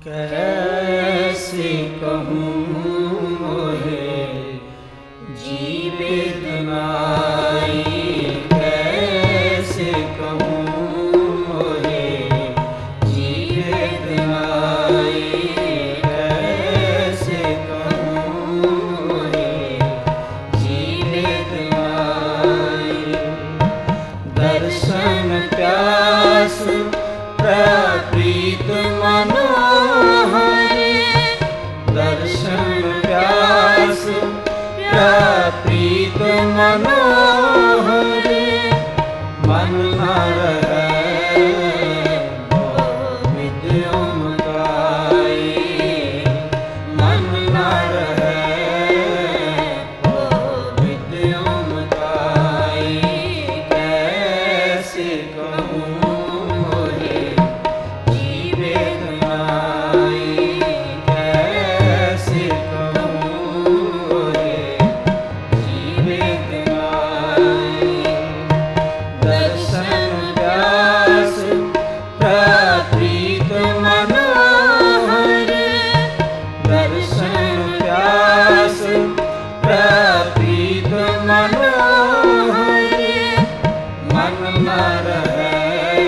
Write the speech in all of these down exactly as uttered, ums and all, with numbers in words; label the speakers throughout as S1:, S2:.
S1: कैसे कहूँ मोहे जीवित नाई, कैसे कहूँ मोहे जीवित नाई, कैसे कहूँ मोहे जीवित नाई। दर्शन प्यास प्रप्रीत मनोहर, दर्शन प्यास प्रप्रीत मनोहर, मन न रहे विद्युम काई, मन न रहे विद्युम काई। कैसे कहूँ मोहे जीवित नाई, कैसे कहूँ मोहे जीवित नाई। दर्शन व्यास प्रप्रीत मनोहर, दर्शन व्यास प्रप्रीत मनोहर, मन न रहे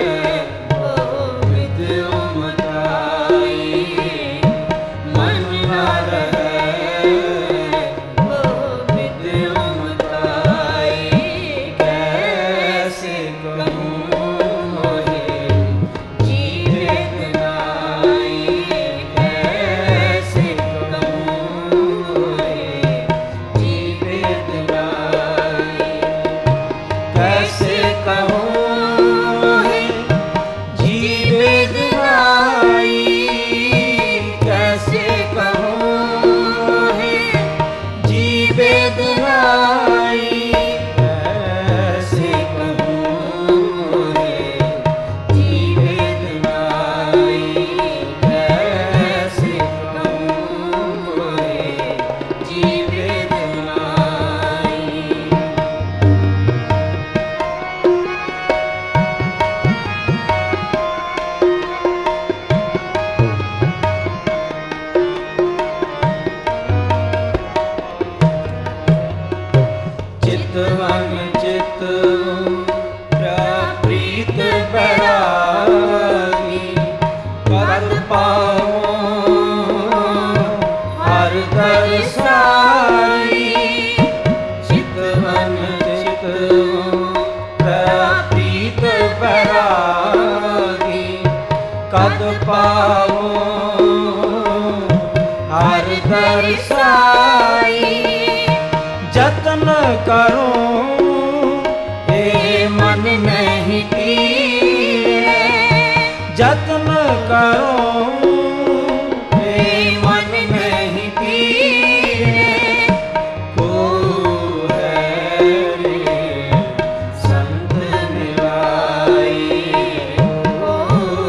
S1: विद्युम काई, मन न रहे विद्युम काई। कैसे कहूँ मोहे जीवित नाई, कैसे कहूँ मोहे जीवित नाई। कैसे कहूँ मोहे जीवित नाई, कैसे कहूँ मोहे जीवित नाई, कैसे कहूँ मोहे जीवित नाई, कैसे कहूँ मोहे जीवित नाई। चितवन चित प्रप्रीत बैरागी, पद पाओ हर दर्शाई। चितवन चित प्रप्रीत बैरागी, कद पाओ हर दर्शाई। जतन करूं ये मन नहीं तीरे, जतन करूं ये मन नहीं तीरे। को है रे संत मिलाई, को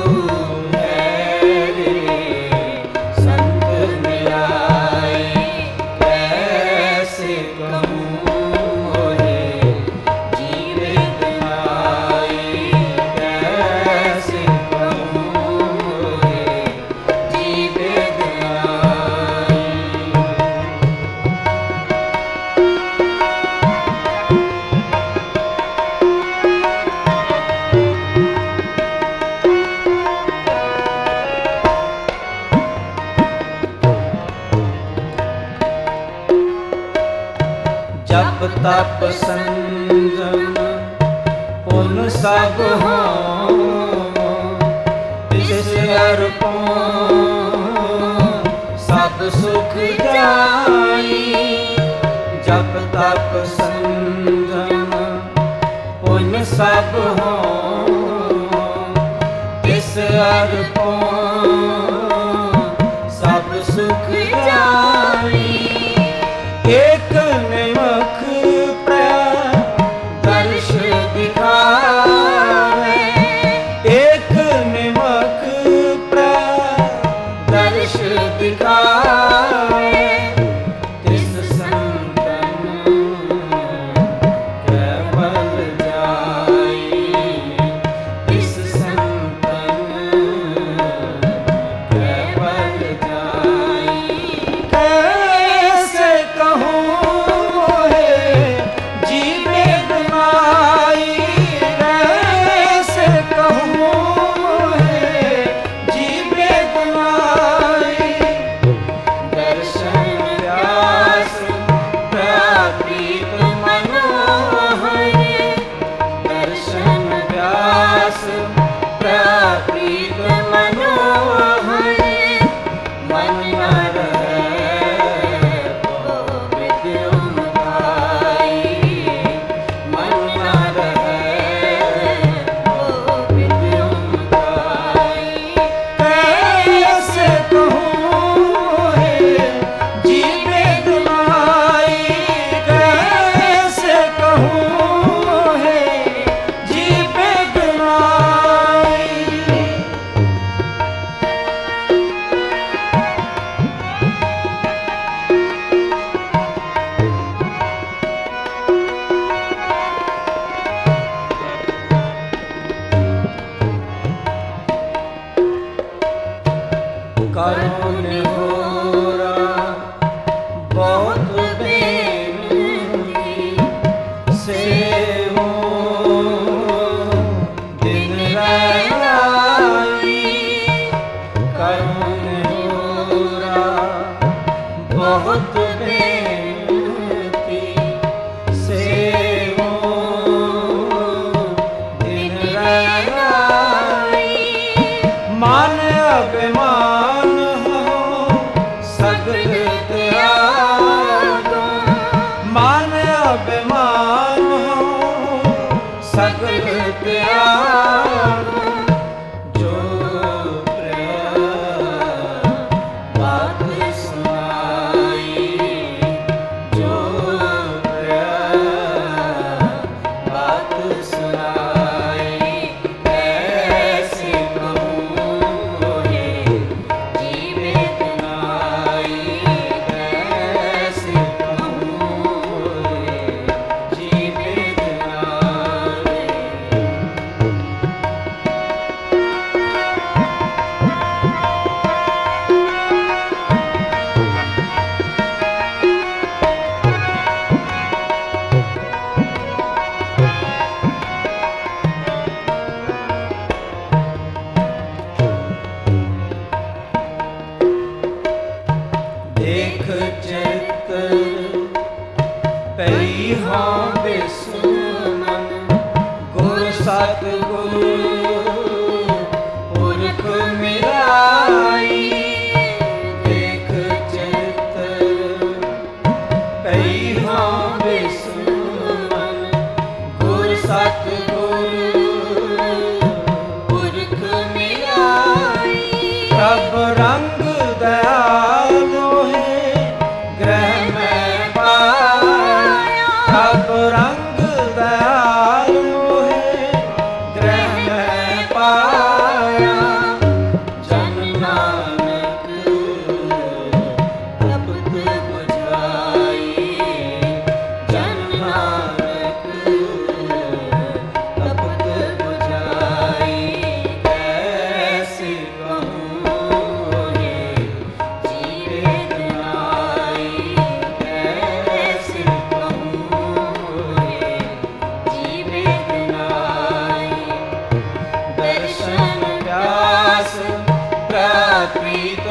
S1: है रे संत मिलाई। कैसे कहूँ मोहे जीवित नाई, कैसे कहूँ मोहे जीवित नाई। जप तप संयम पुन सब हों, तिस अर्पों सब सुख जाई। जप तप संयम पुन सब हों, तिस अर्पों सब सुख जाई। एक निमख प्रदर्श दिखावे, एक निमख प्रदर्श दिखावे। तिस संतन केवल जाई, तिस संतन ਕਰੋ ਨਿਹੋਰਾ ਬਹੁਤ ਬੇਨਤੀ ਸੇਵੋ ਦਿਨ ਰਾਈ ਕਰੋ ਨਿਹੋਰਾ ਬਹੁਤ ਬੇਨਤੀ ਸੇਵੋ ਦਿਨ ਰਾਈ ਮਨ ਅਭਿਮਾਨ ਹੋ ਸਗਲ ਤਿਆਗੋ ਮਨ ਅਭਿਮਾਨ ਹੋ ਸਗਲ ਤਿਆਗੋ ਜੋ ਪ੍ਰਿਆ ਬਾਤ ਸੁਨਾਈ ਜੋ ਪ੍ਰਿਆ ਬਾਤ ਸੁਨਾਈ ਕੈਸੇ ਕਹੂੰ ਜੀਵੇ ਤਨਾਈ ਕੈਸੇ ਕਹੂੰ ਜੀਵੇ ਤਨਾਈ ਦੇਖ ਚਿਤ ਪਈ ਹਾਂ ਬਿਸਮਨ ਗੁਰ ਸਤ ਗੁਰ ਪੁਰਖ ਮਿਲਾਈ ਦੇਖ ਚਿਤ ਪਈ ਹਾਂ ਬਿਸਮਨ ਗੁਰ ਸਤ ਗੁਰ ਪੁਰਖ ਮਿਲਾਈ ਪ੍ਰਭ ਰੰਗ ਦਇਆਲੋ ਹੈ ਗ੍ਰਹਿ ਮੈਂ ਪਾਇਆ ਪ੍ਰਭ ਰੰਗ ਦਇਆਲੋ ਹੈ ਗ੍ਰਹਿ ਮੈਂ ਪਾਇਆ ਜਨ ਨਾਨਕ ਤਪਤ ਬੁਝਾਈ ਜਨ ਨਾਨਕ ਤਪਤ ਬੁਝਾਈ ਕੈਸੇ ਕਹੂੰ ਜੀਵੇ ਤਨਾਈ ਕੈਸੇ ਕਹੂੰ ਜੀਵੇ ਤਨਾਈ ਦਰਸ਼ਨ ਪਿਆਸ ਪ੍ਰਾਪਿਤ